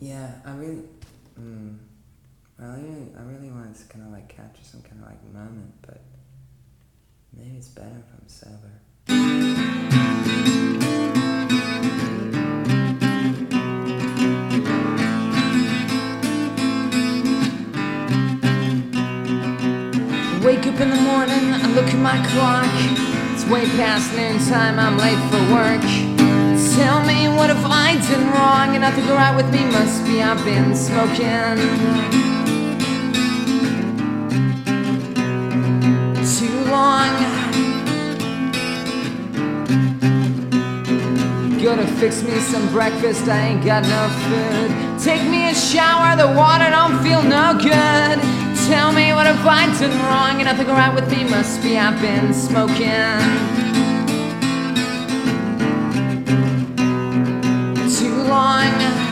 Yeah, I really wanted to kind of like capture some kind of like moment, but maybe it's better if I'm sober. Wake up in the morning, I look at my clock. It's way past noontime, I'm late for work. Tell me, what have I done wrong? And nothing go right with me, must be I've been smoking too long. Gotta fix me some breakfast, I ain't got no food. Take me a shower, the water don't feel no good. Tell me, what have I done wrong? And nothing go right with me, must be I've been smoking too long.